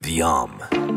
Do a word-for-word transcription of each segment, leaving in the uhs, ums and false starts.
ویام.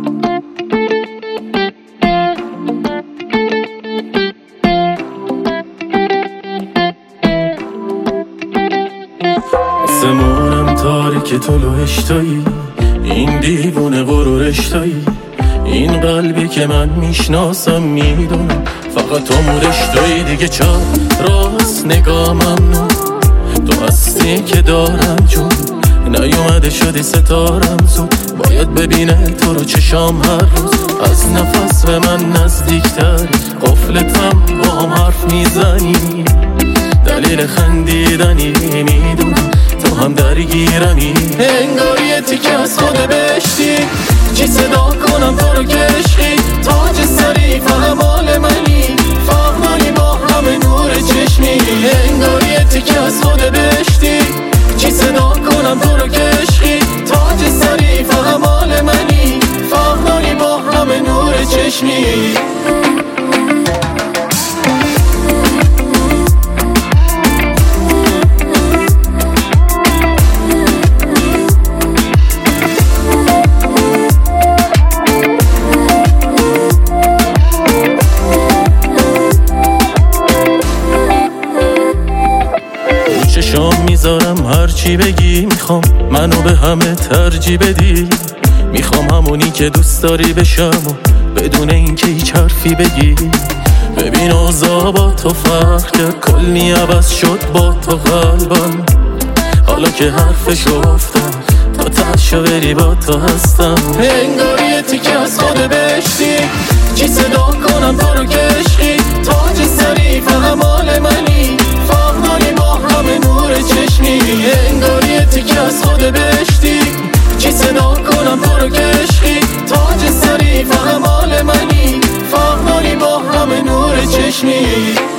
آسمونم تاریک تو لوهشتایی، این دیوونه غرورشتایی، این قلبی که من میشناسم میدونم فقط تو مورشتایی. دیگه چرا راست نگاه ممنون، تو هستی که دارم جون، نیومده شدی ستارم زود، باید ببینه تو رو چشام هر روز. از نفس به من نزدیکتری، قفلتم با هم حرف میزنی، دلیل خندیدنی میدونم تو هم درگیرمی. انگار یه تیکه از خود بهشتی، چی صدا کنم تو رو که عشقی، تاج سری فهم مال منی، فهمانی با همه نور چشمی. انگار یه تیکه از خود بهشتی، چی صدا کنم تو رو که عشقی، تاج سری فهم مال منی، فهمانی با همه نور چشمی. چشام میذارم هرچی بگی، میخوام منو به همه ترجیح بدی، میخوام همونی که دوست داری بشم و بدون اینکه هیچ حرفی بگی. ببین اوضاع با تو فرق کرد، کلی عوض شد با تو قلبم، حالا که حرفش گفتم تا تشو بری با تو هستم. انگار یه تیکه از خود بهشتی، چی صدا کنم تو رو که عشقی، تاج سری فهم مال منی، فهمانی با همه نور چشمی. انگار یه تیکه از خود بهشتی، چی صدا کنم تو رو که عشقی، تاج سری فهم مال منی، فهمانی با همه نور چشمی.